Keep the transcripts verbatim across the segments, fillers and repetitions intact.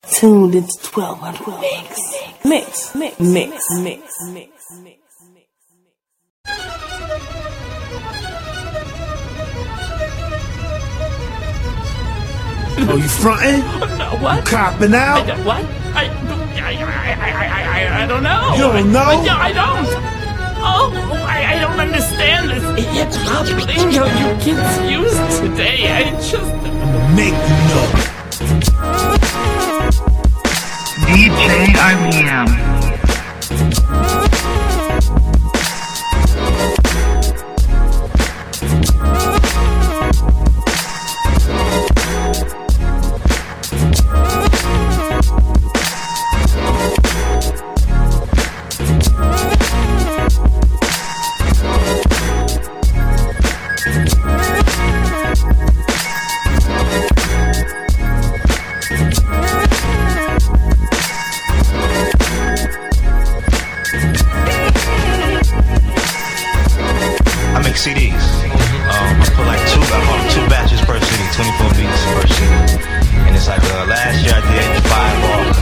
Tuned into twelve hundred mix, mix, mix, mix, mix, mix, mix. Oh, you frontin'? No, what? You copping out? I, what? I, I, I, I, I, I don't know. You don't know? I, I don't. Oh, I, I don't understand this hip hop lingo you kids use today. I just. I'ma make you know. D J I B M. C Ds. Um, I put like two, I bought two batches per C D, twenty-four beats per C D. And it's like uh, last year I did five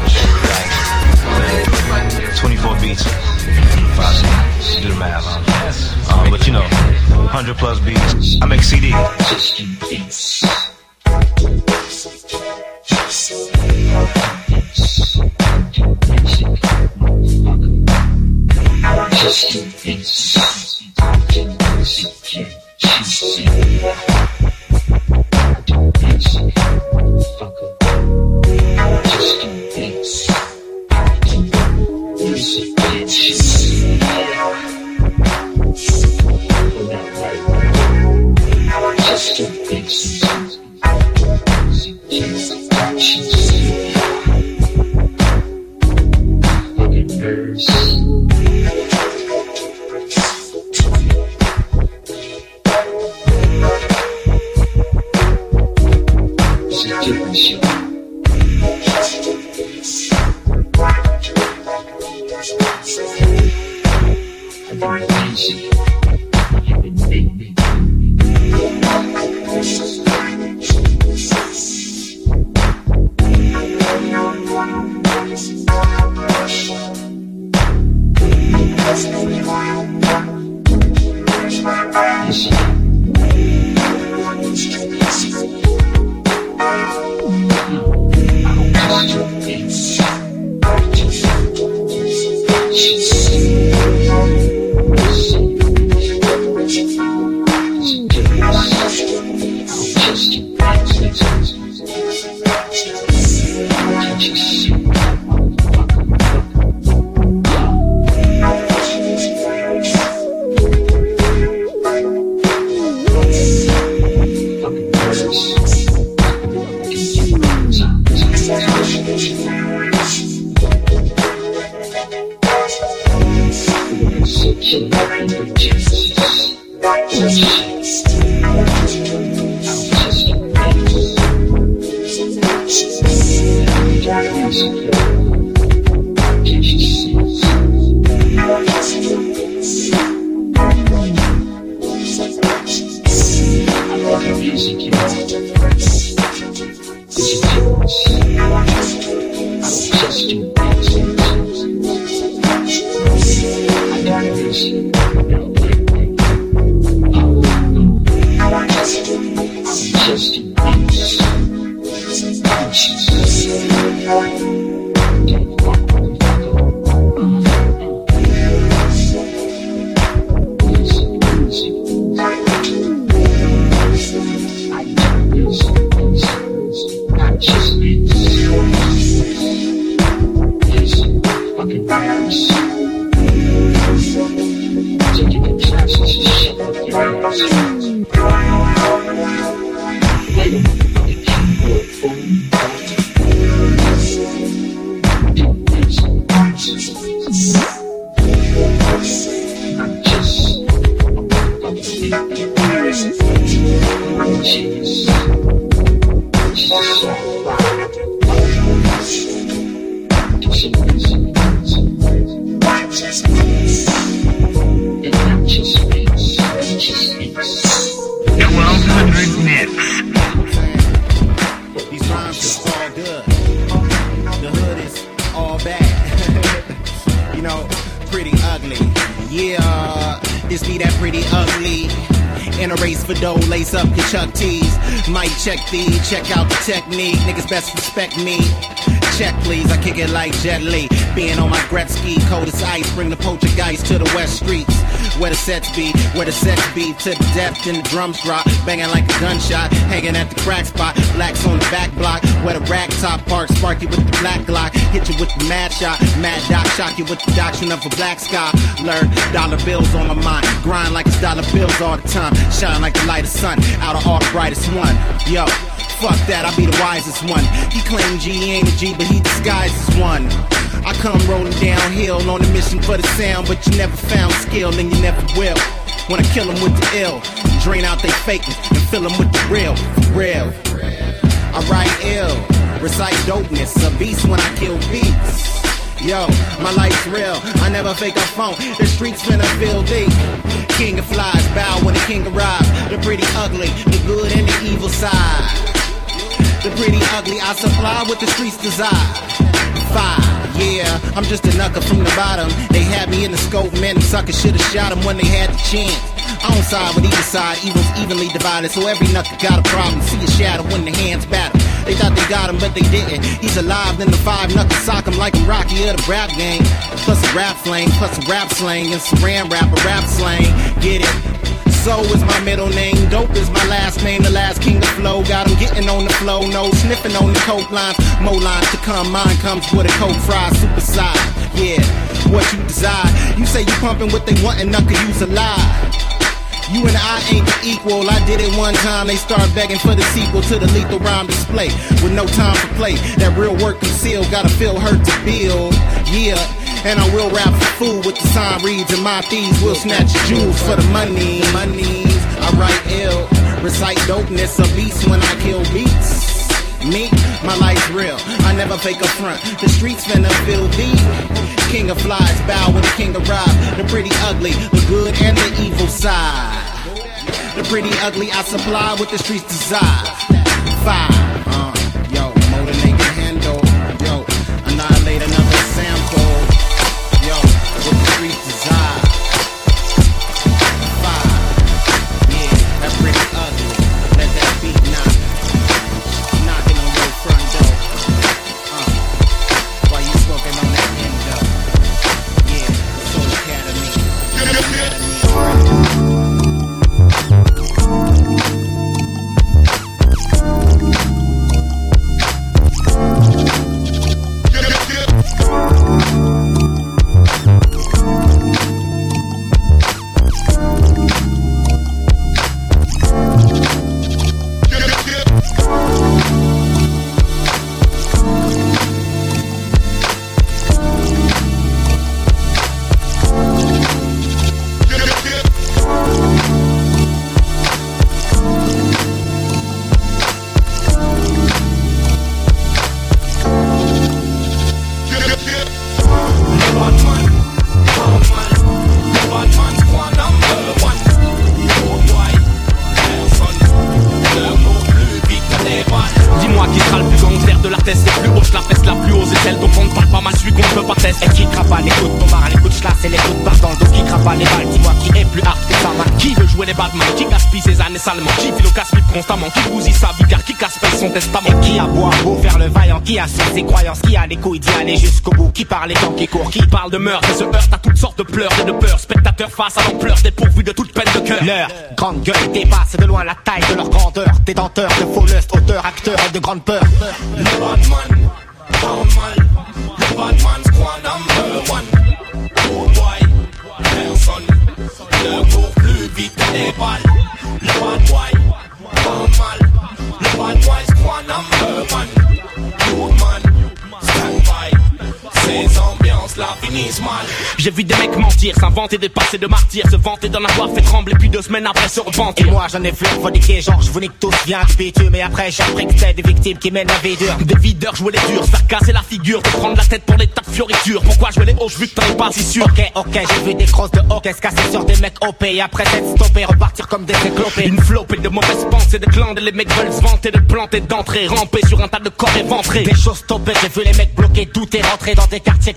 bars, like twenty-four beats, five C Ds. Do the math. Um, um, but you know, one hundred plus beats. I make C Ds. twelve hundred mix. These rhymes are all good. know, pretty ugly. Yeah, this be that pretty ugly. In a race for dough, lace up your Chuck T's. Might check these, check out the technique. Niggas best respect me. Check please, I kick it like Jet Li. Being on my Gretzky, cold as ice. Bring the poltergeist to the West Streets. Where the sets be, where the sex be. To the depth and the drums drop. Banging like a gunshot, hanging at the crack spot. Blacks on the back block, where the rack top park. Spark you with the black Glock. Hit you with the mad shot. Mad Doc shock you with the doctrine of a black sky. Learn dollar bills on my mind. Grind like it's dollar bills all the time. Shine like the light of sun, out of all the brightest one. Yo, fuck that, I be the wisest one. He claimed G ain't a G, but he disguises one. I come rolling downhill on a mission for the sound, but you never found skill and you never will. When I kill them with the ill, drain out they faking and fill them with the real, for real. I write ill, recite dopeness, a beast when I kill beats. Yo, my life's real, I never fake a phone. The streets finna feel deep. King of flies, bow when the king arrives. The pretty ugly, the good and the evil side. The pretty ugly, I supply what the streets desire. Five, yeah, I'm just a knucker from the bottom. They had me in the scope, man, the suckers should've shot him when they had the chance. I don't side with either side, evil's evenly divided. So every knucker got a problem, see a shadow when the hands battle. They thought they got him, but they didn't. He's alive, then the five knuckles sock him like I'm Rocky of the rap gang. Plus a rap flame, plus a rap slang, and saran wrap, a rap slang. Get it? So is my middle name, dope is my last name, the last king of flow. Got him getting on the flow, no sniffing on the coke lines. More lines to come, mine comes with a coke fry, super side. Yeah, what you desire. You say you pumping what they want and knuckle use a lie. You and I ain't equal, I did it one time. They start begging for the sequel to the lethal rhyme display. With no time for play, that real work concealed. Gotta feel hurt to build, yeah. And I will rap for food with the sign reads. And my thieves will snatch jewels for the money. Monies, I write ill, recite dopeness, a beast when I kill beats. Me, my life's real, I never fake a front. The streets finna feel deep. King of flies, bow when the king arrives. The pretty ugly, the good and the evil side. The pretty ugly, I supply what the streets desire. Five, uh, yo, motor naked handle. Yo, annihilate another sample. Yo, what the streets desire. Five, yeah, that pretty ugly. Let that beat knock. Knocking on your front door. Uh, while you smoking on that endo. Yeah, Soul Academy. Academy. Qui vit le casse-pipe constamment, qui bousille sa vie car qui casse-paye son testament. Et qui a beau à beau faire le vaillant, qui a ses croyances, qui a les couilles d'y aller jusqu'au bout, qui parle les temps qui courent, qui parle de meurtre et se heurte à toutes sortes de pleurs et de peurs. Spectateurs face à l'ampleur, dépourvus de toute peine de cœur. Leur grande gueule dépasse de loin la taille de leur grandeur. Détenteurs de faux lust, auteurs, acteurs et de grande peur. Le Batman, Batman, le Batman squad number one. Oh boy, personne ne court plus vite que les balles. Le bad boy, pas mal. Le bad boy, squad number one. Good man, stand by. Ces ambiances là finissent mal. J'ai vu des mecs mentir, s'inventer des passés de martyrs, se vanter d'en avoir fait trembler, puis deux semaines après se repentir. Et moi j'en ai vu voniquer, genre je vous nique tous, viens du bitume. Mais après j'ai appris que c'était des victimes qui mènent la vie dure. Des videurs jouer les durs, se faire casser la figure, te prendre la tête pour des tas de fioritures. Pourquoi jouer les hoches vu que t'en es pas si sûr? Ok, ok, j'ai vu des crosses de hockey se casser sur des mecs O P. Et après s'être stoppé, repartir comme des éclopés. Une flopée de mauvaises pensées, de glandes. Les mecs veulent se vanter de planter, d'entrer, ramper sur un tas de corps éventrés. Des choses stoppées, j'ai vu les mecs bloqués, tout est rentré dans des quartiers cramés. La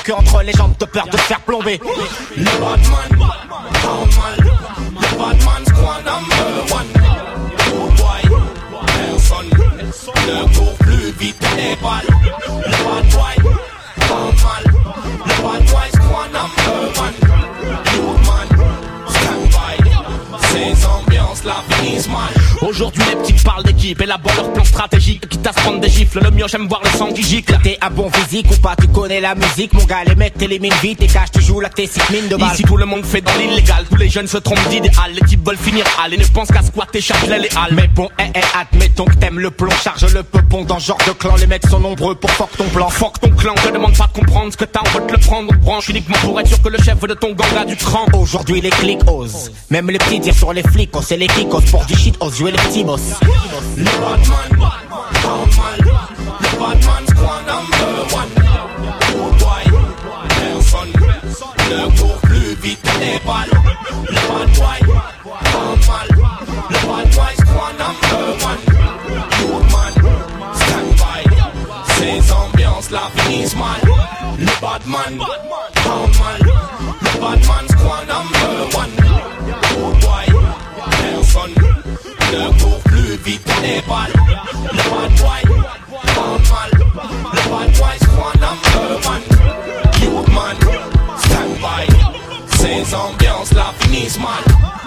queue entre les jambes de peur de se faire plomber. Le Batman, normal. Le Batman squad number one. Boy, personne ne court plus vite que les balles. Le bad boy, normal. Le bad boy squad number one. Good man, stand by. Ces ambiances la finissent mal. Aujourd'hui les petits parlent d'équipe, élaborent leur plan stratégique. Quitte à se prendre des gifles, le mieux j'aime voir le sang qui gicle. T'es un bon physique ou pas, tu connais la musique. Mon gars, les mecs t'éliminent vite et cache tu joues là t'es six mines de balles. Ici tout le monde fait dans l'illégal, tous les jeunes se trompent d'idéal. Les types veulent finir hal et ne pensent qu'à squatter Châtelet les halles. Mais bon, eh eh, admettons que t'aimes le plomb. Charge le peupon dans ce genre de clan, les mecs sont nombreux pour fuck ton plan. Fuck ton clan, je demande pas de comprendre ce que t'as, on veut te le prendre. On te branche uniquement pour être sûr que le chef de ton gang a du cran. Aujourd'hui les clics osent, même les petits dire sur les flics, oh, c'est les kikos pour du shit, osent jouer les petits boss. Le Batman, normal. Le Batman squad number one. Boy, personne ne court plus vite que les balles. Le bad boy, normal. Le bad boy squad number one. Good man, stand by. Ces ambiances la finissent mal. Le Batman, normal. Le Batman squad number one. Boy, personne ne court plus vite que les balles. Le bad boy, normal. Le bad boy squad number one. Youth man, stand by. Ces ambiances la finissent mal.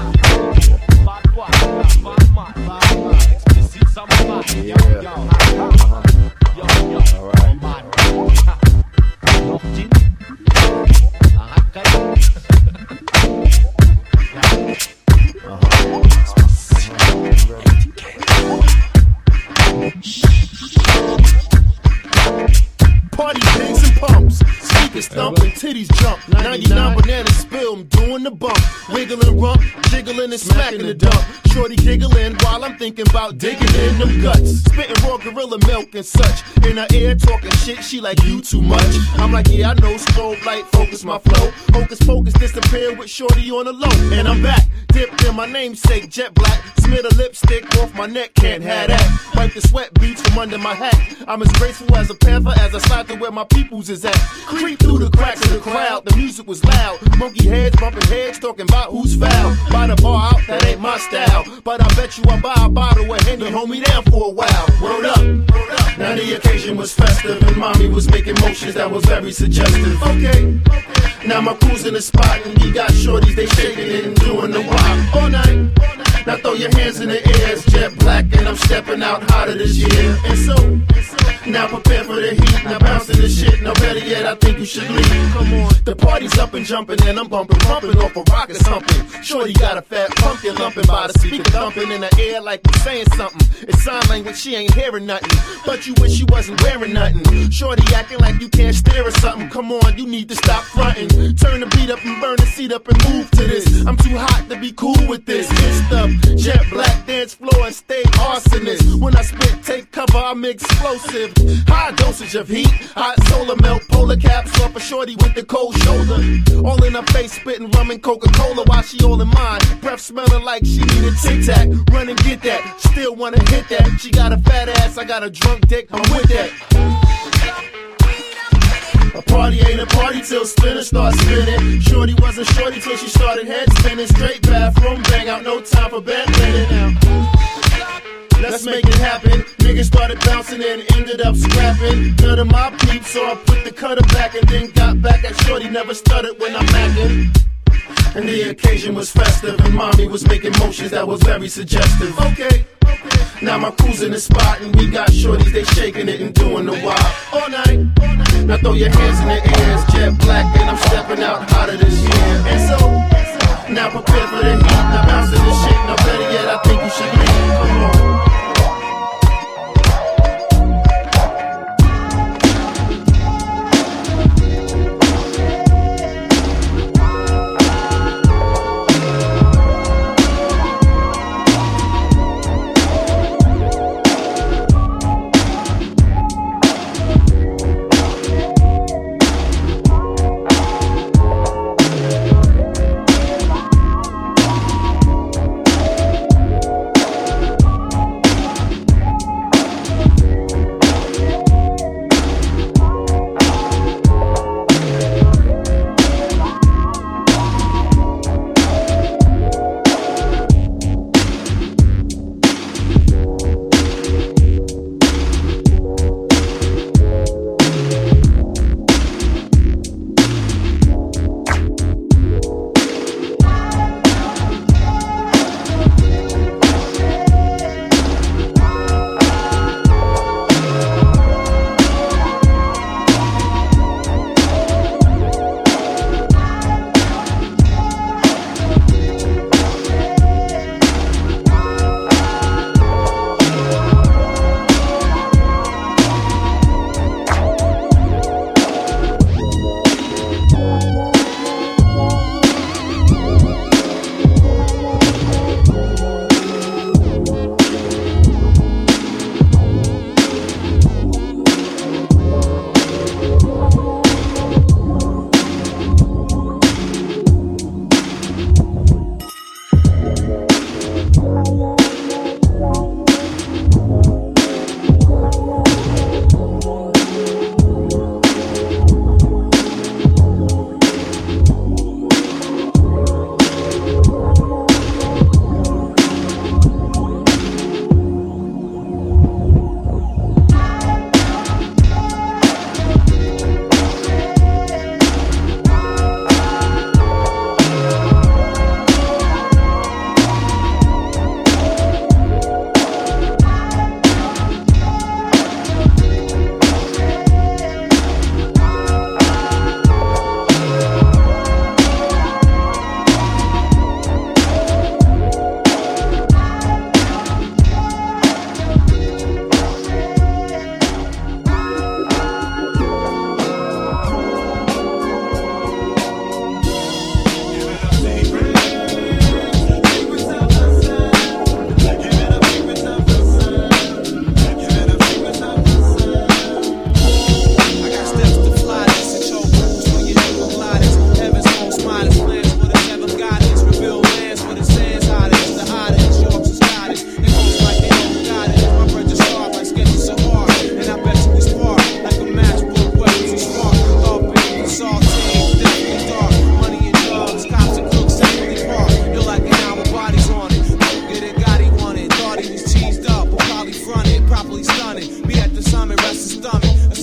Party pigs and pumps, speakers thumping, titties jump. ninety-nine bananas spill, I'm doing the bump. Wiggling rump, jiggling and smacking the dump. Shorty giggling while I'm thinking about digging in them guts. Spitting raw gorilla milk and such. In her ear talking shit, she like you too much. I'm like, yeah, I know, strobe light, focus my flow. Hocus pocus disappear with shorty on the low. And I'm back, dipped in my namesake, jet black. Smear the lipstick off my neck, can't have that. Wipe the sweat beads from under my hat. I'm as graceful as a panther as I slide to where my peoples is at. Creep through the cracks of the crowd, the music was loud. Monkey heads bumping heads, talking about who's foul. Buy the bar out, that ain't my style. But I bet you I buy a bottle of Henny, hold me down for a while. Word up, word up. Now the occasion was festive and mommy was making motions that was very suggestive. Okay, now my crew's in the spot and we got shorties, they shaking it and doing the wop all night. Now throw your hands in the air, it's jet black and I'm stepping out hotter this year. And so, now prepare for the heat, now bounce to the shit, now better yet I think you should leave. Come on, the party's up and jumping and I'm bumping, pumping off a rocket something. Shorty got a fat pumpkin lumping by the speaker thumping in the air like you saying something. It's sign language, she ain't hearing nothing, but you wish you wasn't wearing nothing. Shorty acting like you can't stare at something, come on, you need to stop fronting. Turn the beat up and burn the seat up and move to this. I'm too hot to be cool with this. It's the jet black dance floor and stay arsonist. When I spit, take cover, I'm explosive. High dosage of heat, hot solar melt, polar caps off a shorty with the cold shoulder. All in her face, spitting rum and Coca-Cola while she all in mine. Breath smelling like she needed tic-tac. Run and get that, still wanna hit that. She got a fat ass, I got a drunk dick, I'm with that. A party ain't a party till spinners start spinning. Shorty wasn't shorty till she started head spinning. Straight bathroom bang out, no time for bed linen now. Let's make it happen. Niggas started bouncing and ended up scrapping. None of my peeps, so I put the cutter back and then got back at shorty. Never stuttered when I'm macking. And the occasion was festive and mommy was making motions that was very suggestive. Okay, now my crew's in the spot and we got shorties, they shaking it and doing the wild all night. Now throw your hands in the air, it's jet black and I'm stepping out hotter this year. And so, now prepare for the heat, now bounce to this shit, now better yet I think you should leave, come on.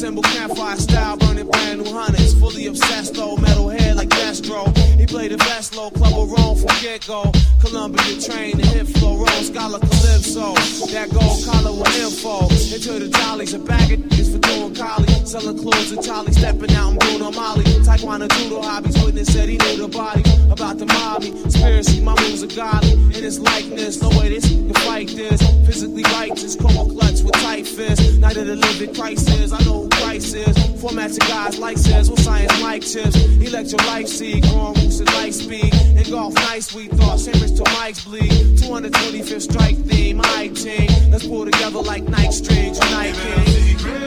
assemble campfire style, burning brand new hundreds. Fully obsessed though, metal head like Destro. He played the best low, club of Rome from get-go. Columbia trained to hit flow, Rome scholar Calypso. That gold collar with info. Into the jollies, a bag of niggas for doing collie. Selling clothes and Charlie, stepping out and Bruno Molly. Taekwondo judo hobbies, witness said he knew the body. About to mob me, conspiracy, my moves are godly. In his likeness, no way this can fight this. Physically righteous, call clutch with tight fists. Night of the living crisis, I know who Christ is. Formats of guys like says, what science mic chips. Electro life seed, growing roots at light speed. In golf nice, we thought, sandwich to Mike's bleed. two hundred twenty-fifth strike theme, my team. Let's pull together like Nike strings, Unite King.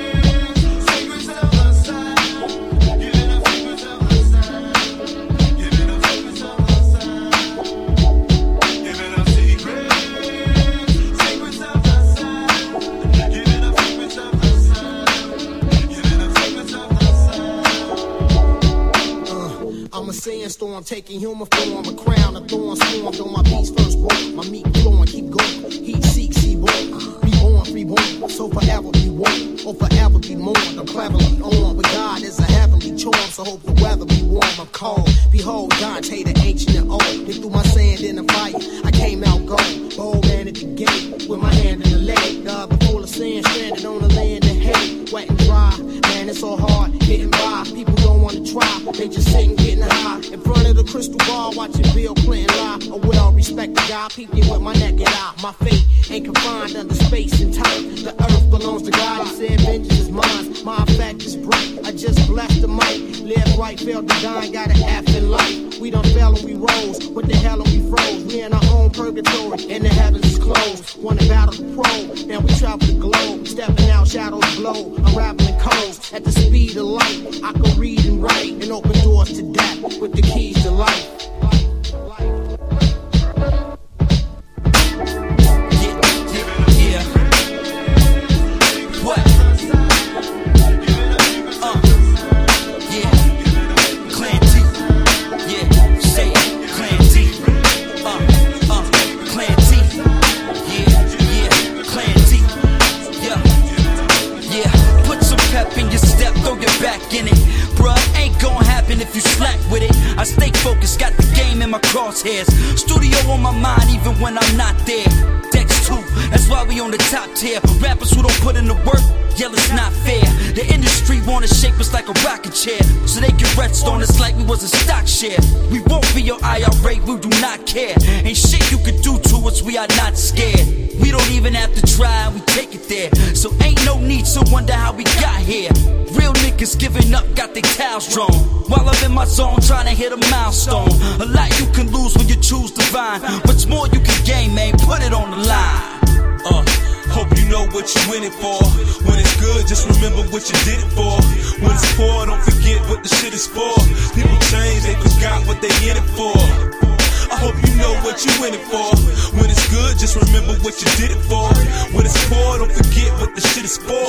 Sandstorm, taking human form, a crown, a thorn stormed on my beats first broke. My meat flowing, keep going. Heat seek, see born. Reborn, reborn. So forever be one, or forever be mourned. I'm cleverly on, but God is a heavenly charm. So hope the weather be warm. I'm cold. Behold, Dante, the ancient and old. They threw my sand in the fire. I came out gold. Bold man at the gate, with my hand in the leg. The other full of sand, stranded on the land of hate. Wet and dry, man, it's so hard getting by. People don't want to try, they just sitting getting high. In front of the crystal ball, watching Bill Clinton lie. A well-respected guy, peeping with my naked eye. My fate ain't confined under space and time. The earth belongs to God, he said vengeance is mine. My effect is bright, I just blessed the mic. Live right, failed to die, got an F in life. We done fell and we rose, what the hell are we froze? We in our own purgatory, and the heavens is closed. Wanna battle the pro, now we travel the globe. Stepping out, shadows glow, unraveling codes. At the speed of light, I can read and write, and open doors to death with the keys to life. I stay focused, got the game in my crosshairs. Studio on my mind even when I'm not there. Dex two, that's why we on the top tier. Rappers who don't put in the work, yeah, it's not fair. The industry wanna shape us like a rocket chair, so they can rest on us like we was a stock share. We won't be your I R A, we do not care. Ain't shit you can do to us, we are not scared. We don't even have to try, we take it there. So ain't no need to wonder how we got here. Real niggas giving up, got their towels drawn. While I'm in my zone, trying to hit a milestone. A lot you can lose when you choose divine. Much more you can gain, man, put it on the line. Uh, hope you know what you in it for. When it's good, just remember what you did it for. When it's poor, don't forget what the shit is for. People change, they forgot what they in it for. I hope you know what you in it for. When it's good, just remember what you did it for. When it's poor, don't forget what the shit is for.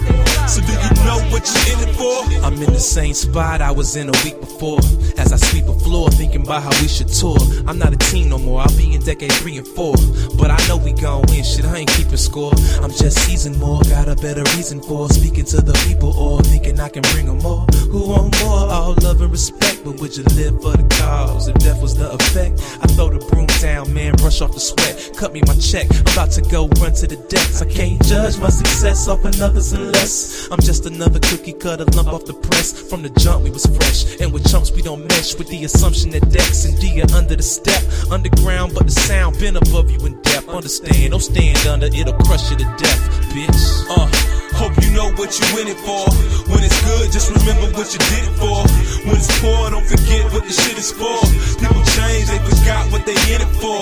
So do you know what you in it for? I'm in the same spot I was in a week before. As I sweep the floor, thinking about how we should tour. I'm not a teen no more, I'll be in decade three and four. But I know we gon' win, shit, I ain't keeping score. I'm just seasoned more, got a better reason for speaking to the people or thinking I can bring them more. Who want more? All love and respect, but would you live for the cause? If death was the effect, I throw the broom down, man, brush off the sweat. Cut me my check, I'm about to go run to the depths. I can't judge my success off another's unless I'm just another cookie cutter lump off the press. From the jump we was fresh, and with chumps we don't mesh. With the assumption that Dex and D are under the step. Underground, but the sound been above you in depth. Understand, don't stand under, it'll crush you to death, bitch. Uh, hope you know what you in it for. When it's good, just remember what you did it for. When it's poor, don't forget what the shit is for. People change, they forgot what they in it for.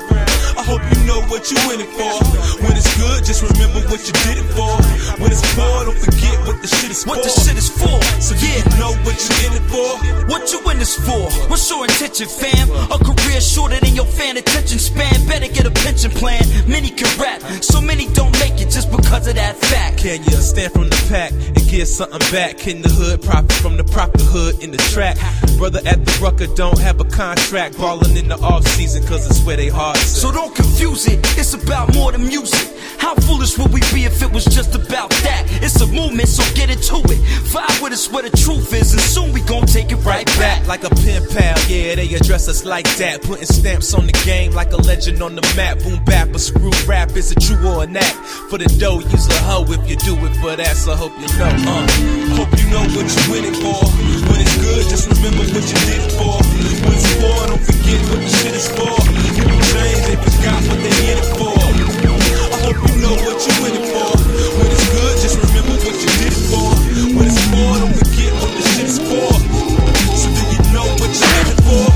I hope you know what you in it for. When it's good, just remember what you did it for. When it's poor, don't forget what the shit is for. What the shit is for? So yeah, you know what you in it for. What you in this for? What's your intention, fam? A career shorter than your fan attention span. Better get a pension plan. Many can rap, so many don't make it just because of that fact. Can you stand from the pack and get something back in the hood. Profit from the proper hood in the track. Brother at the Rucker don't have a contract. Ballin' in the off season cause it's where they hearts at. So don't confuse it, it's about more than music. How foolish would we be if it was just about that? It's a movement, so get into it. Vibe with us where the truth is, and soon we gon' take it right back. Like a pen pal, yeah, they address us like that. Putting stamps on the game like a legend on the map. Boom bap, a screw rap, is it true or an act? For the dough, use a hoe if you do it for that, so hope you know. Uh. Hope you know what you win it for. When it's good, just remember what you did it for. When it's for, don't forget what the shit is for. People change, they forgot what they in it for. I hope you know what you win it for. When it's good, just remember what you did it for. When it's for, don't forget what the shit is for. So do you know what you did it for?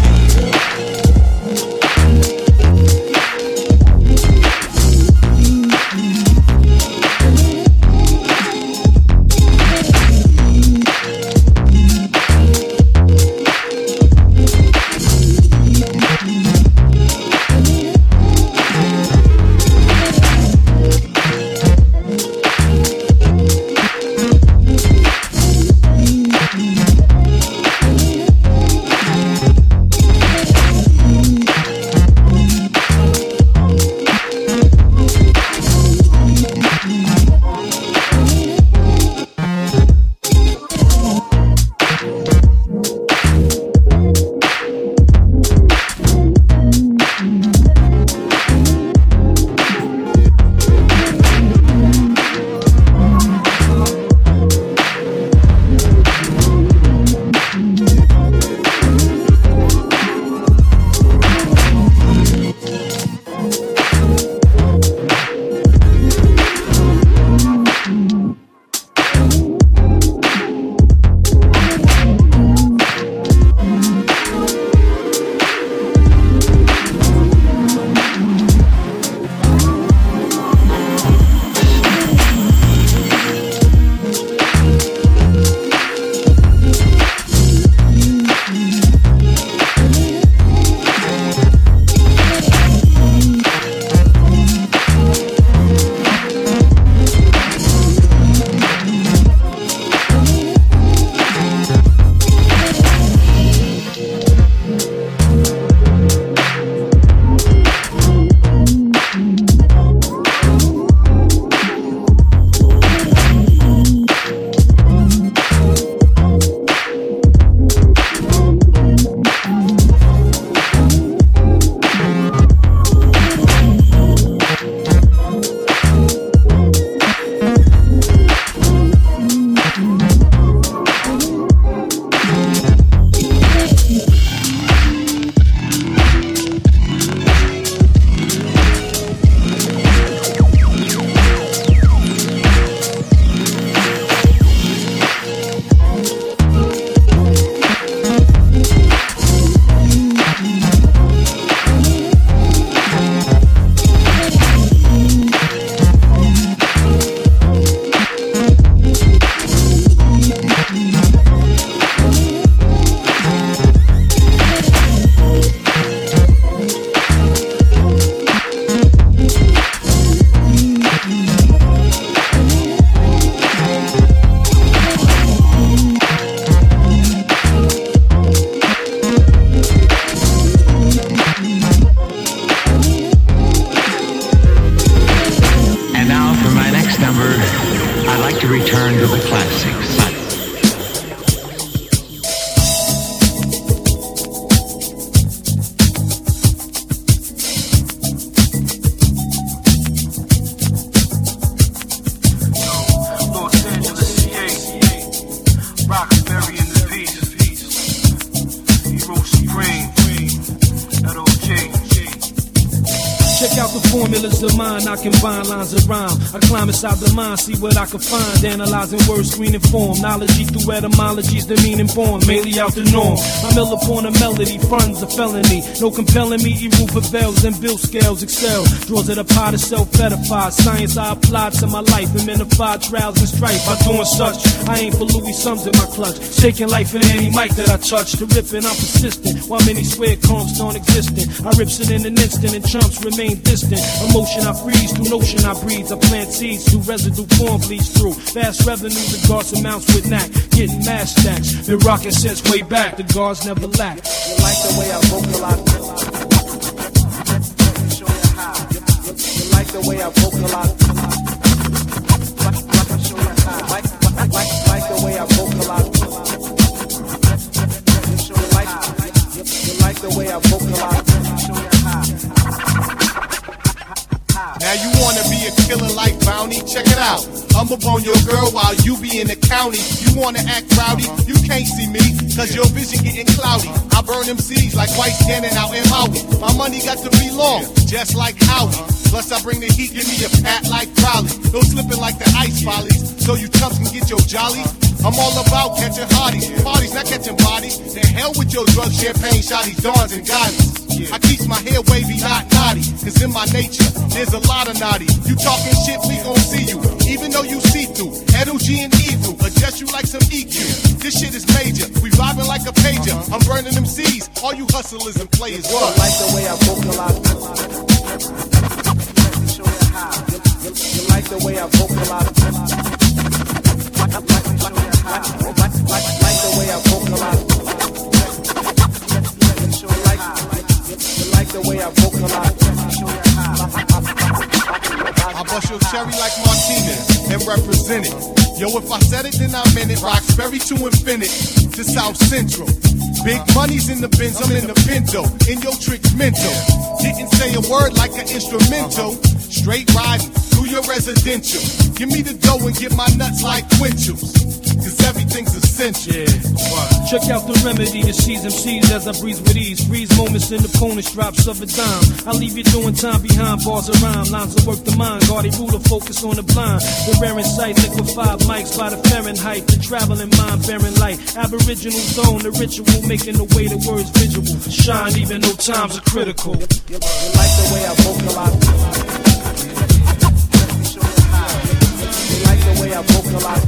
Formulas of mine, I combine lines of rhyme. I climb inside the mind, see what I can find. Analyzing words, screening form. Knowledge through etymologies, the meaning born. Mainly out the norm. I'm ill upon a melody, funds a felony. No compelling me, evil prevails and bill scales excel. Draws at a pot of self-edified. Science I applied to my life. Amenified trials and strife. By doing such, I ain't for Louis sums in my clutch. Shaking life in any mic that I touch. To ripping, I'm persistent. While many swear comps don't exist. I rips it in an instant and chumps remain distant. Emotion I freeze, through notion I breathe. I plant seeds, through residue form bleeds through. Fast revenue, the guards amounts with knack. Getting mass stacks, been rocking since way back. The guards never lack. You like the way I vocalize? Show you how. You like the way I vocalize? Show you how. Like, like, like, like the way I vocalize? Show you like, you like the way I vocalize? Show you how. Now you wanna be a killer like Bounty? Check it out. I'm up on your girl while you be in the county. You wanna act rowdy? You can't see me, cause your vision getting cloudy. I burn them seeds like white standing out in Maui. My money got to be long, just like Howie. Plus I bring the heat, give me a pat like Crowley. No slipping like the ice follies, so you chumps can get your jolly. I'm all about catching hotties, parties, not catching bodies. The hell with your drugs, champagne, shotties, dawns, and goddess. I keep my hair wavy, not naughty, cause in my nature, there's a lot of naughty. You talking shit, we gon' see you, even though you see through. L G and evil, adjust you like some E Q. This shit is major, we vibing like a pager. I'm burning them seeds, all you hustlers and players. What? You like the way I vocalize? Show you how. You, you like the way I vocalize? Like, like, like, show you how. Like, like, like the way I vocalize? Show you like, you like the way I vocalize? Show you how. I bust your cherry like Martinez and represent it. Yo, if I said it, then I meant it. Roxbury to infinite, to South Central. Big money's in the Benz, I'm in the Pinto. In your tricks mental. Didn't say a word like an instrumental. Straight riding through your residential. Give me the dough and get my nuts like quintuals. Cause everything's essential. Yeah. Check out the remedy to seize M Cs as I breeze with ease. Freeze moments in the opponent's drops of a dime. I leave you doing time behind bars of rhyme. Lines of work the mind. Guardy ruler focus on the blind. The rare insight, liquefied mics by the Fahrenheit. The traveling mind bearing light. Aboriginal zone, the ritual making the way the words visual. Shine even though times are critical. You, you, you like the way I vocalize? You like the way I vocalize?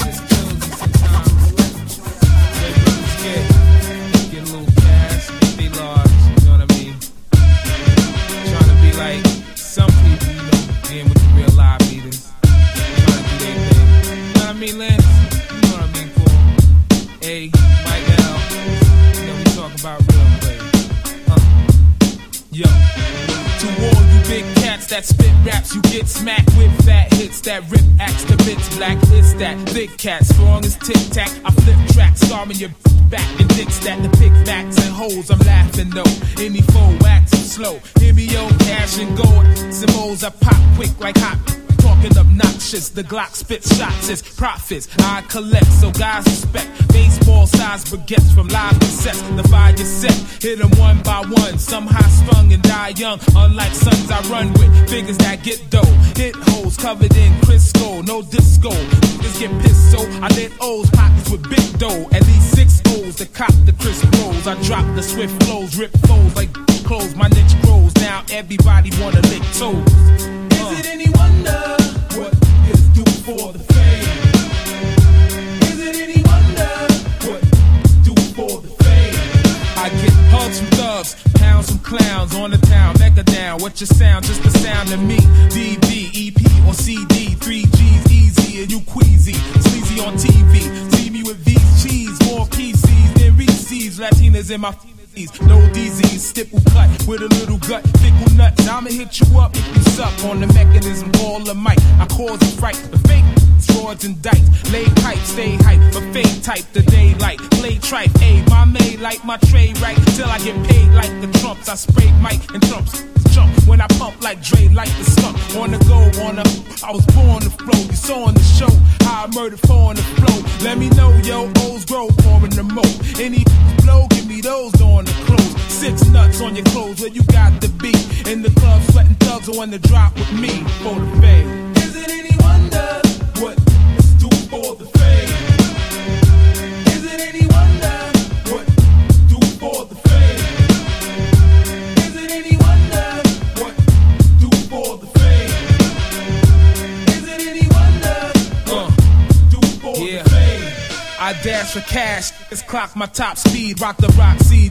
That spit raps, you get smacked with fat hits that rip axe to bits. Black is that big cat, strong as tic tac. I flip tracks, scarring your back and dicks that the pick backs and hoes. I'm laughing though, any foe acting slow. Here me yo, cash and gold. Symbols I pop quick like hot. Talking obnoxious, the Glock spits shots as profits. I collect, so guys respect. Baseball size baguettes from live cassettes. The fire set, hit them one by one. Some high strung and die young. Unlike sons I run with, figures that get dough. Hit holes covered in Crisco, no disco. Niggas get pissed, so I let O's pockets with big dough. At least six O's to cop the crisp rolls. I drop the swift flows, rip foes like clothes. My niche grows, now everybody wanna lick toes. Is it any wonder what is due for the fame? Is it any wonder what due for the fame? I get hugs from thugs, pounds from clowns on the town, mega down. What your sound? Just the sound of me. D V, E P or C D, three G's easy and you queasy, sleazy on T V. See me with these cheese, more P Cs than Reese's. Latinas in my no disease, stipple cut with a little gut, fickle nuts. I'ma hit you up if you suck on the mechanism, all the mic. I cause a fright, the fake swords and dice, lay pipe, stay hype, but fake type the daylight, play tripe. A my maid like my tray right till I get paid like the Trumps. I spray Mike and Trumps. Jump when I pump like Dre, like the skunk. On the go, on the I was born to flow. You saw on the show how I murdered four on the flow. Let me know, yo, O's grow, pouring the mo. Any blow, give me those on the clothes. Six nuts on your clothes where you got the beat. In the club, sweating thugs on the drop with me for the fame. Is it any wonder what is due for the fame? Is it any wonder what is due for the fame? Is it any wonder what is due for the fame? Is it any wonder what is due for yeah. the fame? I dash for cash, it's clock my top speed, rock the rock seed,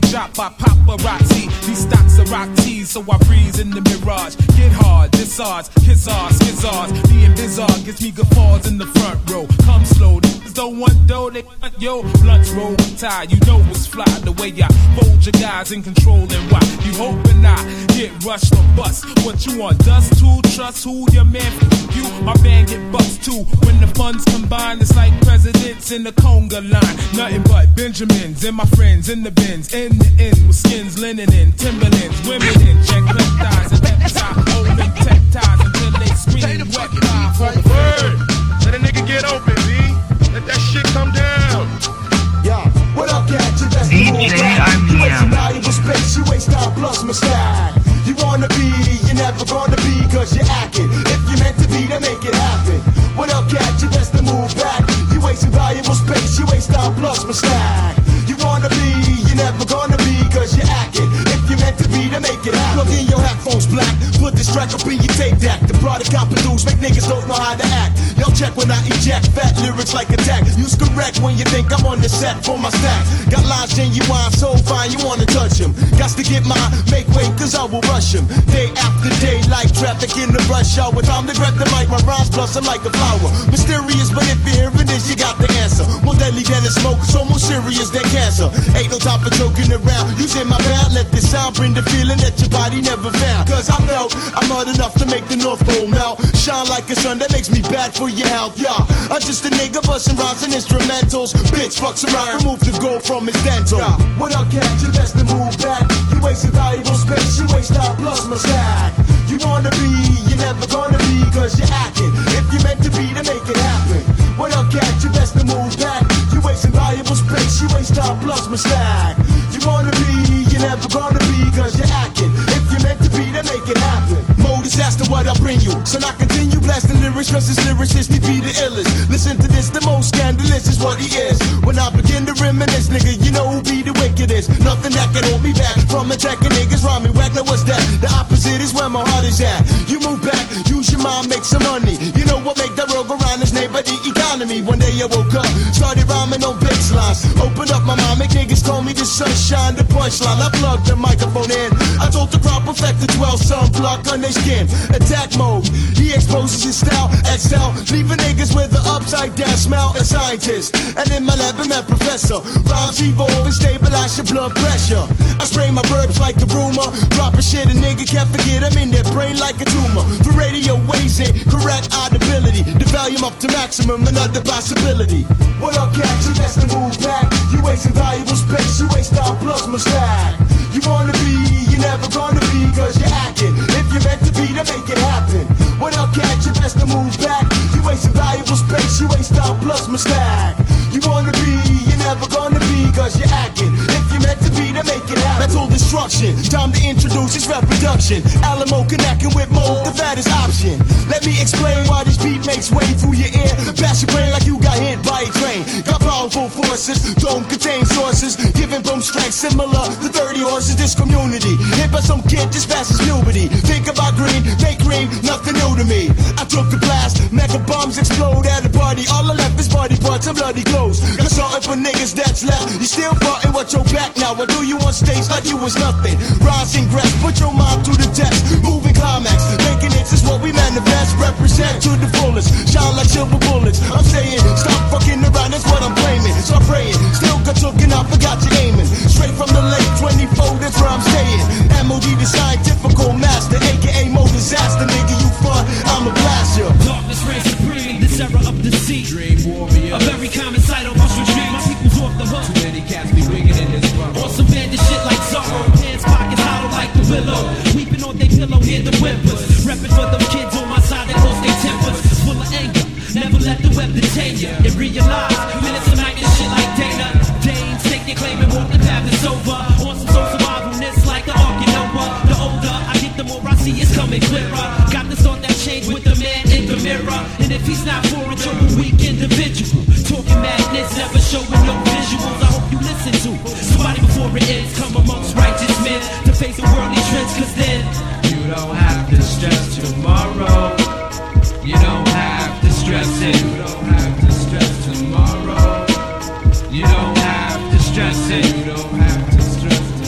dropped by paparazzi. These stocks are rock tees, so I breeze in the mirage. Get hard, disards, kiss ours, kiss ours. Being bizarre gets me guffaws in the front row. Come slow, niggas don't want dough, they want yo. Blunts roll tie, you know it's fly. The way I fold your guys in control and why. You hoping I get rushed or bust. What you want, dust to trust who your man f- you. My band get bust too. When the funds combine, it's like presidents in the conga line. Nothing but Benjamins and my friends in the bins. In the end with skins, linen in, Timberlands, women in. Check left thighs and left side, holding tech ties until they scream wet lie for the word. Let a nigga get open, B. Let that shit come down. Yeah, what up, cat? You best D J I B M. You waste valuable space, you waste time plus my style. You wanna be, you're never gonna be, cause you're acting. If you're meant to be, then make it happen. What up, cat? You best to move back. You wasting valuable space, you waste time plus my style. You wanna be, you're never gonna be, cause you're acting. If you're meant to be, then make it happen. Plug in your headphones black, put this track up in your tape deck. The product I produce make niggas don't know how to act. Yo, check when I eject, fat lyrics like attack. Use correct when you think I'm on the set for my stack. Got lines genuine, so fine, you wanna touch them. Got to get mine, make way, cause I will rush them. Day after day, like traffic in the rush hour. Time to grab the mic, my rhymes plus I'm like a flower. Mysterious, but if you're hearing this, you got the answer. More deadly than the smoke, so more serious than cancer. Ain't no time for joking around. Using my band, let this sound bring the feeling that your body never found. Cause I felt I'm hard enough to make the North Pole melt. Shine like a sun that makes me bad for your health, yeah. I'm just a nigga busting rhymes and instrumentals. Bitch fucks around, remove the gold from his dental. Yeah. What up, cat? You best to move back. You wasting valuable space, you waste time plus my stack. You wanna be, you're never gonna be, cause you're acting. If you're meant to be, then make it happen. What up, cat? You best to move back. You wasting valuable space, you waste time plus my stack. You wanna be, you're never gonna be, cause you're acting. If you're meant to be, then make it happen. Mo disaster, what I bring you. So I continue blasting lyrics, cause this lyricist he be the illest. Listen to this, the most scandalous is what he is. When I begin to reminisce, nigga, you know who be the wickedest. Nothing that can hold me back from attacking niggas rhyming whack. Now what's that? The opposite is where my heart is at. You move back, use your mind, make some money. You know what make that world go round? His name by the economy. One day I woke up, started rhyming on baselines. Opened up my mind, make niggas call me the sunshine, the punchline. I plugged the microphone in. I told the crowd perfect the twelve sun block on their skin. Attack mode, he exposes his style, excel, leaving niggas with an upside down smile. A scientist, and in my lab I'm a professor. Rhymes evolve and stabilize your blood pressure. I spray my verbs like a rumor, dropping shit a nigga can't forget. I'm in their brain like a tumor. The radio waves it, correct audibility. The volume up to maximum, another possibility. What up, cat? You best to move back. You wasting valuable space, you waste time plus my stack. You wanna be, you're never gonna be, cause you're acting. If you're meant to be, then make it happen. What up, cat? You best to move back. You wasting valuable space, you waste time plus my stack. You wanna be, you're never gonna be, cause you're acting. If you're meant to be, then make it happen. Mental destruction, time to introduce his reproduction. Alamo connecting with Mo, the fattest option. Let me explain why this beat makes way through your ear. Pass your brain like you got hit by a train. Got powerful forces, don't contain sources. Giving boom strength similar to thirty horses. This community, hit by some kid, this fast as puberty. Think about green, make green, nothing new to me. I took the blast, mega bombs explode at a party. All I left is body parts and bloody clothes. Got something for niggas that's left. You still frontin', watch your back now. I do you on stage like you was nothing. Rise and grass, put your mind to the test. Moving climax, making it is what we manifest. Represent to the fullest, shine like silver bullets. I'm saying, stop fucking around, that's what I'm claiming. Stop praying, still got looking, I forgot your aiming. Straight from the late twenty-four, that's where I'm staying. M O D the scientifical master, aka Mo disaster. Nigga, you fun, I'm a blaster. Darkness reigns supreme, this era of deceit. Dream warrior, a very common sight on Bush Street. My people's off the hook. Too many cats be wigging in his front. On some bandit shit like Zorro, pants pockets hollow like the willow. Weeping on their pillow, hear the whimpers. Reppin' for them kids on my side that lost their tempers. Full of anger, never let the web detain you. And realize minutes of night and shit like Dana. Danes take their claim and walk the path that's over. On some soul survivalness like the Ark and Noah. The older I get, the more I see it's coming clearer. Got this thought that change with the man in the mirror. And if he's not for it, you're a weak individual. Talking madness, never showing no visuals. I hope you listen to somebody before it ends. Come amongst righteous men to face the worldly trends, cause then you don't have to stress tomorrow. You don't have to stress it. You don't have to stress tomorrow. You don't have to stress it. You don't have to stress tomorrow.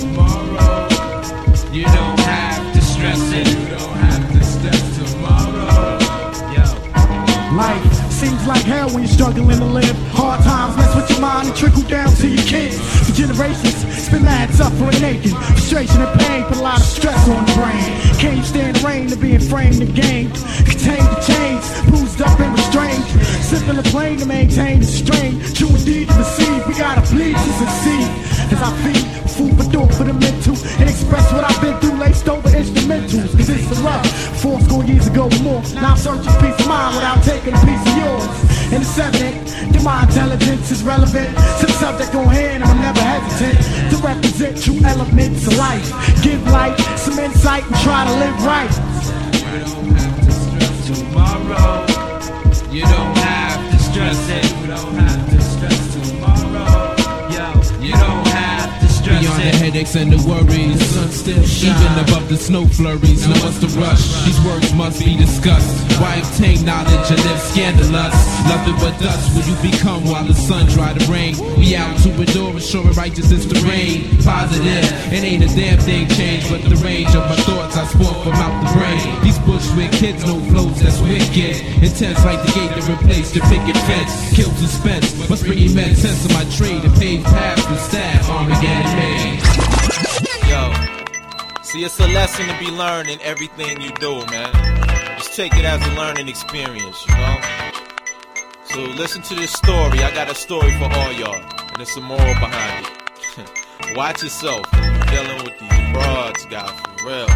generations. Spend mad suffering, aching, frustration and pain, put a lot of stress on the brain. Can't stand the rain to being framed and gamed. Contain the chains, bruised up and restrained. Sipping the plane to maintain the strain. True indeed to receive, we gotta bleed to succeed. As I feed food for thought for the mental and express what I've been through, laced over instrumentals. Cause it's the rough, four score years ago or more. Now I'm searching peace of mind without taking a piece of yours. And it's evident that my intelligence is relevant to the subject on hand. I'm never hesitant to represent true elements of life. Give light, some insight, and try to live right. You don't have to stress tomorrow. You don't have to stress it. You don't have to stress tomorrow. Yo, you don't have to stress Beyond it. the headaches and the worries, the sun still shines. Even above the snow flurries, no one's to rush. These words must be discussed. Why obtain knowledge and live scandalous? Nothing but dust will you become while the sun dry the rain. We out to endure, ensuring righteousness to reign. Positive, it ain't a damn thing changed, but the range of my thoughts I sport from out the brain. These bushwick kids know flows that's wicked. Intense like the gate that replaced the picket fence. Kill suspense, must bring immense sense of my trade and pave paths with staff, Armageddon made. Yo, see, it's a lesson to be learned in everything you do, man. Just take it as a learning experience, you know? So listen to this story. I got a story for all y'all, and there's some moral behind it. Watch yourself when you're dealing with these broads, guys, for real.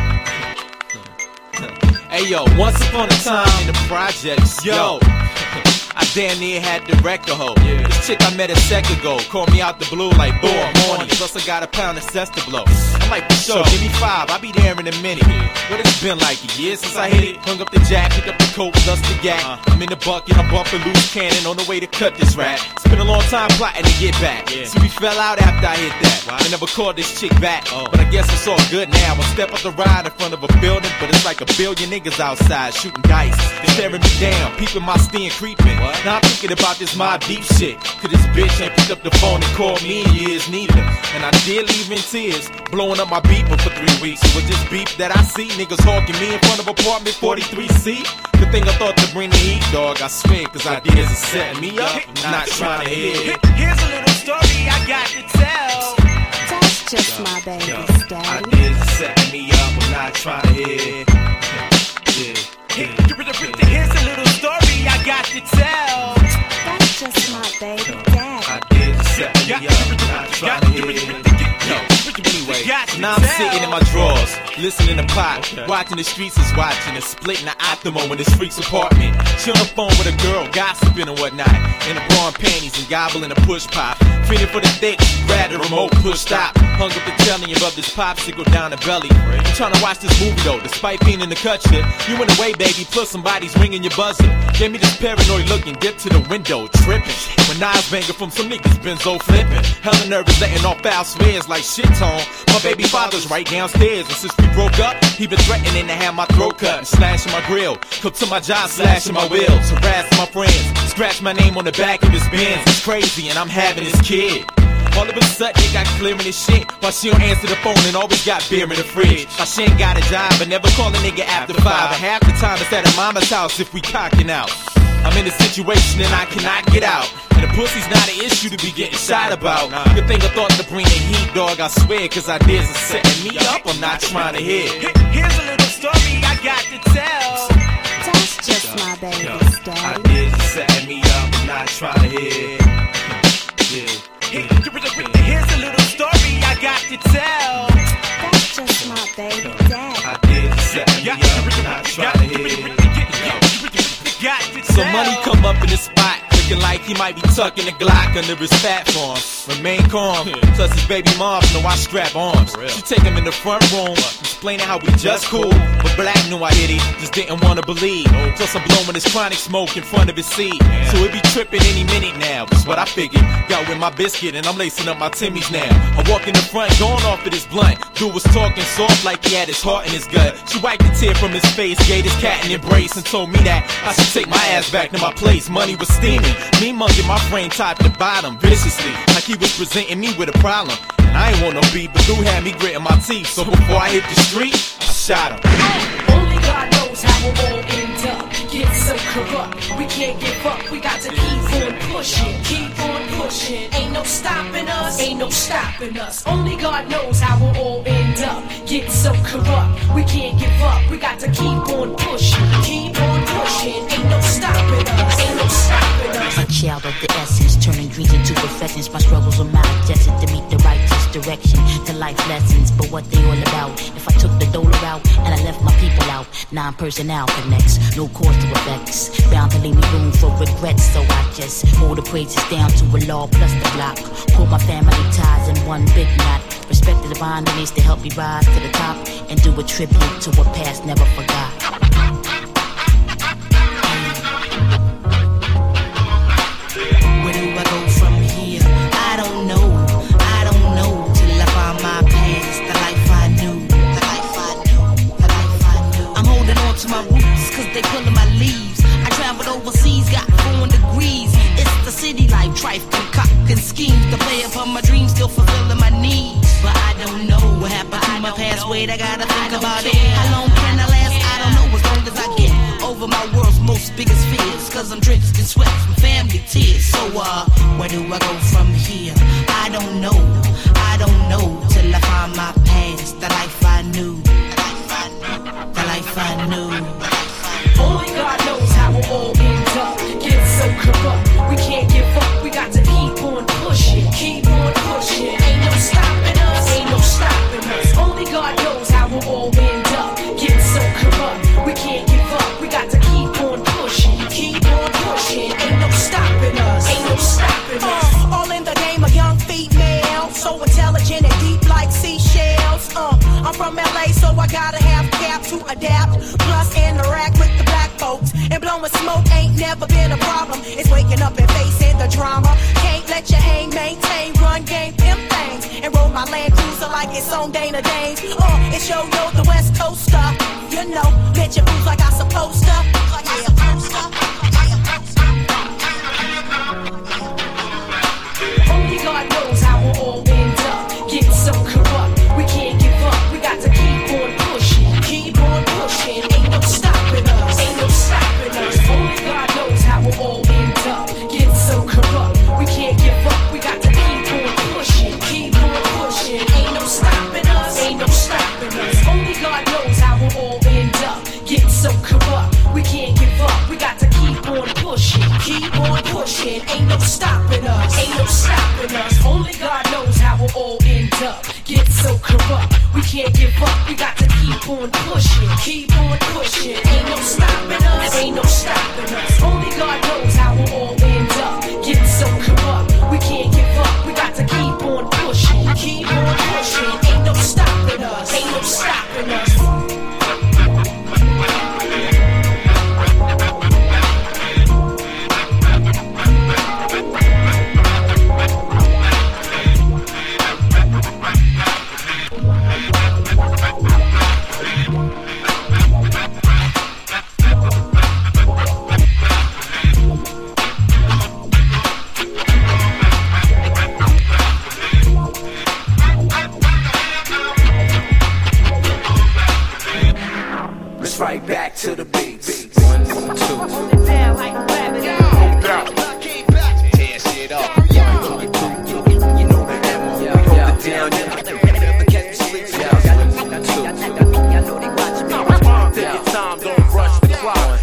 Hey, yo, once upon a time in the projects, yo, I damn near had to wreck a hoe. Yeah. This chick I met a sec ago called me out the blue like, boy, I'm horny. Plus I got a pound of cess to blow. I'm like, for sure, give me five, I'll be there in a minute. What it's been like, a year since I hit it? Hung up the jack, pick up the coat, dust the gat. uh, I'm in the bucket, I'm bumping loose cannon on the way to cut this rat. It's been a long time plotting to get back. Yeah. See, we fell out after I hit that. Wow. I never called this chick back, oh. But I guess it's all good now. I step up the ride in front of a building, but it's like a billion niggas outside shooting dice, staring me down, peeping my skin creeping. What? Now I'm thinking about this Mobb Deep shit. Cause this bitch ain't picked up the phone and called me in years neither. And I did leave in tears, blowing up my beeper for three weeks. With this beef that I see, niggas hawking me in front of apartment forty-three C. The thing I thought to bring the heat, dog, I swear, cause ideas are setting me up. I'm not trying to hear. Here's a little story I got to tell. That's just my baby's daddy. Ideas are setting me up, I'm not trying to hear. Yeah. Here's a little story I got to tell. That's just my baby daddy. Ideas are setting me up, I'm not trying to hear. Anyway, now I'm sitting in my drawers, listening to Pop, watching the streets is watching, and splitting the Optimo in this freak's apartment. She on the phone with a girl, gossiping and whatnot, in the bra and panties and gobbling a push pop. Feeling for the thick, grab the remote, push stop. Hung up the telly above this popsicle down the belly. I'm trying to watch this movie though, despite being in the cut shit. You in the way, baby, plus somebody's ringing your buzzer. Gave me this paranoid look and dipped to the window, tripping. When I was banging from some niggas, benzo flipping. Hella nervous, letting off foul swears like shit tone. My baby father's right downstairs, and since we broke up, he been threatening to have my throat cut and slashing my grill. Come to my job, slashing my wheels, harassing my friends, scratch my name on the back of his Benz. It's crazy, and I'm having his kid. All of a sudden, they got clearing his shit, while she don't answer the phone and always got beer in the fridge. How she ain't got a job, but never call a nigga after five. And half the time it's at her mama's house if we cocking out. I'm in a situation and I cannot get out, and the pussy's not an issue to be getting shot about. Good thing I thought to bring the heat, dog, I swear, cause ideas are setting me up, I'm not trying to hear. Here's a little story I got to tell. That's just my baby's daddy. Ideas are setting me up, I'm not trying to hear. Yeah. Here's a little story I got to tell. That's just my baby daddy. Ideas are setting me up, I'm not trying to hear. So money come up in the spot, looking like he might be tucking a Glock under his fat form. Remain calm, plus his baby mom know I strap arms. She take him in the front room, explaining how we just cool. But Black knew I hit it, just didn't wanna believe. Plus I'm blowing his chronic smoke in front of his seat. So it be tripping any minute now, that's what I figured. Got with my biscuit and I'm lacing up my Timmy's now. I walk in the front, going off of this blunt. Dude was talking soft like he had his heart in his gut. She wiped the tear from his face, gave his cat an embrace, and told me that I should take my ass back to my place. Money was steaming, me munging my frame top to bottom viciously, like he was presenting me with a problem. And I ain't want no beef, but dude had me gritting my teeth. So before I hit the street, I shot him. Only God knows how we'll all end up. Get so corrupt, we can't give up. We got to keep on pushing, keep on pushing. Ain't no no stopping us, ain't no stopping us. Only God knows how we'll all end up. Get so corrupt, we can't give up. We got to keep on pushing, keep on pushing. Ain't no stopping us, ain't no stopping us. A child of the essence, turning dreams into professions. My struggles are my destined to meet the righteous direction to life lessons. But what they all about? If I took the dollar out and I left my people out, nine personnel connects, no cause to effects. Bound to leave me room for regrets, so I just hold the praises down to a law plus the block. Pull my family ties in one big knot. Respect the divine that needs to help me rise to the top and do a tribute to a past never forgot. Where do I go from here? I don't know, I don't know till I find my past, the life I knew, the life I knew, the life I knew. I'm holding on to my roots cause they pulling my leaves. I traveled overseas, got four degrees. It's the city life, trife, concocting schemes to play upon my dreams, still fulfilling my needs. But I don't know what happened to my past. Wait, I gotta think about it. How long can I last? I don't know, as long as I get over my world's most biggest fears. Cause I'm drenched in sweat from family tears. So uh, where do I go from here? I don't know, I don't know till I find my past, the life I knew, the life I knew. Only God knows how we'll all end up. Get so corrupt, we can't give up. We got to keep on pushing, keep on pushing. Ain't no stopping us, ain't no stopping us. Only God knows how we'll all end up. Get so corrupt, we can't give up. We got to keep on pushing, keep on pushing. Ain't no stopping us, ain't no stopping us. Uh, all in the game, a young female, so intelligent and deep like seashells. Uh, I'm from L A, so I gotta have cap to adapt. Plus interact with the black folks. And blowing smoke ain't never been a problem. It's waking up and facing the drama. Can't let you hang, maintain, run game, pimp things. And roll my Land Cruiser like it's on Dana Danes. Uh, it's yo yo, the West Coaster. You know, bitch your moves like I supposed to. Like I supposed to. Only God knows how we'll all end up. Get so corrupt, we can't give up. We got to keep on pushing, keep on pushing. Ain't no stopping us, ain't no stopping us. Only God knows how we'll all end up. Get so corrupt, we can't give up. We got to keep on pushing, keep on pushing. Ain't no stopping us, ain't no stopping us. Only God knows how we'll all end up. Get so corrupt, we can't give up. We got to keep on pushing, keep on pushing. Ain't no stopping us, ain't no stopping us. Only God knows how we'll all end up. Get so corrupt, we can't give up. We got to keep on pushing, keep on pushing. Ain't no stopping us, ain't no stopping us. Only God knows how we'll all end up. Get so corrupt, we can't give up. We got to keep on pushing, keep on pushing. Ain't no stopping us, ain't no stopping us. Right back to the beats. One, two. Hold it down like a rabbit. No doubt. Tear shit up. You know the ammo. We hold it down. Never catch me sleep. One, two. I know they watching me. Take your time, don't rush the clock.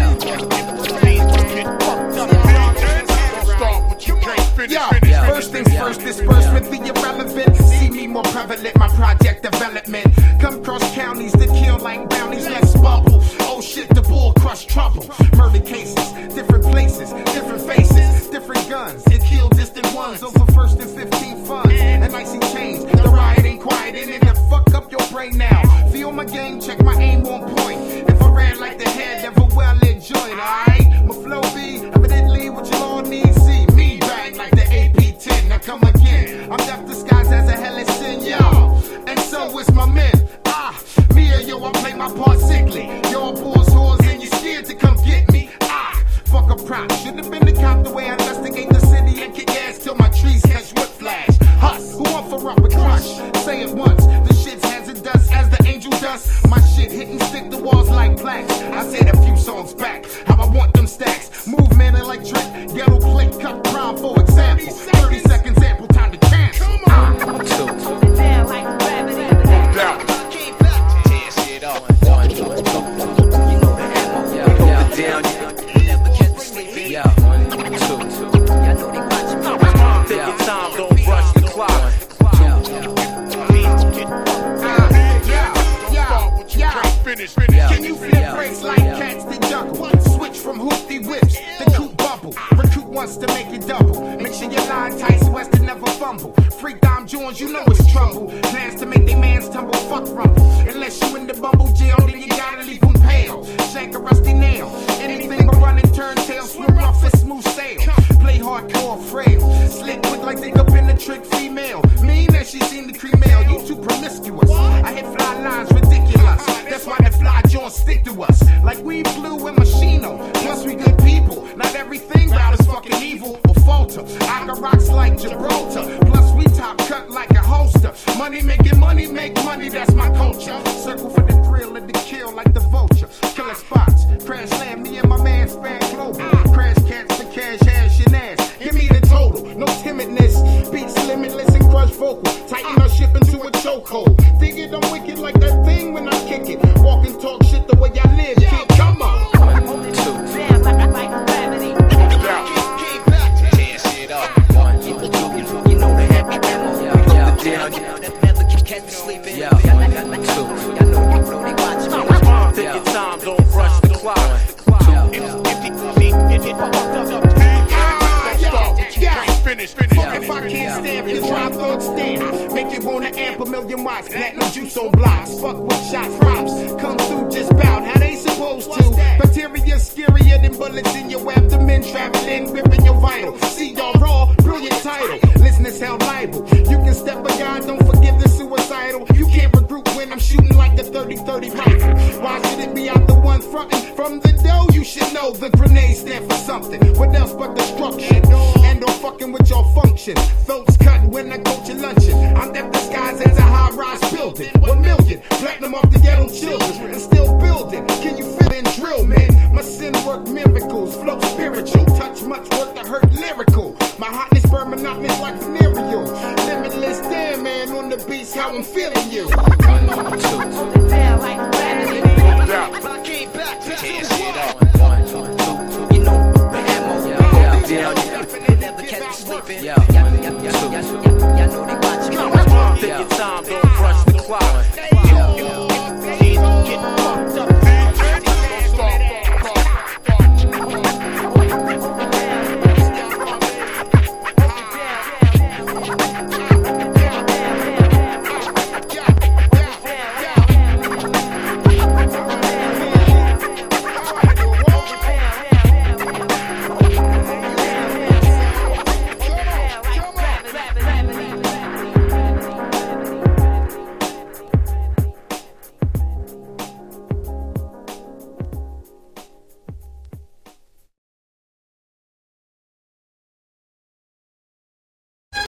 Yeah, first things first, disbursement be irrelevant. See me more prevalent, my project development. Come cross counties to kill like bounties, let's bubble. Oh shit, the bull crush trouble. Murder cases, different places, different faces, different guns. It killed distant ones over first and fifteen funds. And icy chains, the riot ain't quiet, and it'll fuck up your brain now. Feel my game, check my aim on point. If I ran like the head, never well enjoyed, alright? My flow be evidently what you all need see. Me bang like the A P ten, now come again. I'm deaf disguised as a hellish sin, y'all. And so is my men. Ah, me and yo, I play my part sickly. Y'all bulls, whores, and you scared to come get me. Ah, fuck a prop. Should've been the cop the way I investigate the city and kick ass till my trees catch whiplash. Huss, who want for up a crush? Say it once, the shit's hazardous as the angel dust. My shit hitting stick the walls like plaques. I said a few songs back, how I want them stacks. Movement electric, ghetto click, cut crime for example. thirty seconds fumble. Freak Dom Jones, you know it's trouble. Plans to make they mans tumble, fuck rumble. Unless you in the bumble jail, then you gotta leave them pale. Shank a rusty nail. Anything but running turntail, swim rough and smooth sail. Play hardcore, frail. Slick quick like they up in the trick female. Mean that she seen the cream mail, you too promiscuous. I hit fly lines ridiculous. That's why the fly Jones stick to us. Like we blue and machino. Plus we good people. Not everything about us fucking evil or falter. I got rocks like Gibraltar. Plus we top cut like a holster. Money making money, make money, that's my culture. Circle for the thrill and the kill like the vulture. Killer spots, crash land, me and my man span global. Crash cats for cash, hash and ass. Give me the total, no timidness. Beats limitless and crush vocal. Tighten our ship into a chokehold. Think it, I'm wicked like that thing when I kick it. Walk and talk shit the way I live, kid, come on. One, two, Damn, like, like gravity. Tear shit up. One, you know the heavy ammo. Down, never catch me sleeping. Yeah, one, two. Y'all know, y'all know they watch me. Take your time, don't rush the clock. Finish, finish. If I can't stand, just drop thoughts stand. Make you wanna amp a million watts. Platinum juice on blocks. Fuck with shots, props. Come through just bout how they supposed to. Bacteria scarier than bullets in your abdomen. Traveling, ripping your vital. See y'all raw, brilliant title. Listeners held liable. You can step a guy, don't forgive the suicidal. You can't recruit when I'm shooting like the thirty thirty rifle. Why should it be out the one frontin'? From the dough, you should know the grenade stand for something. What else but destruction? And don't fucking with your function. Throats cut when I coach your luncheon. I'm that disguised as a high-rise building. One million, platinum off the ghetto children. And still building. Can you feel and drill, man? My sin work miracles. Flow spiritual. Touch much work to hurt lyrical. My hotness burn monotonous like venereal. Limitless, damn man, on the beats, how I'm feeling you. Damn, like gravity. Tear shit up. One, two, you know the ammo. Down, never catch me sleeping. Yeah, y'all know they watch me. Take your time, don't rush the clock. Get fucked up.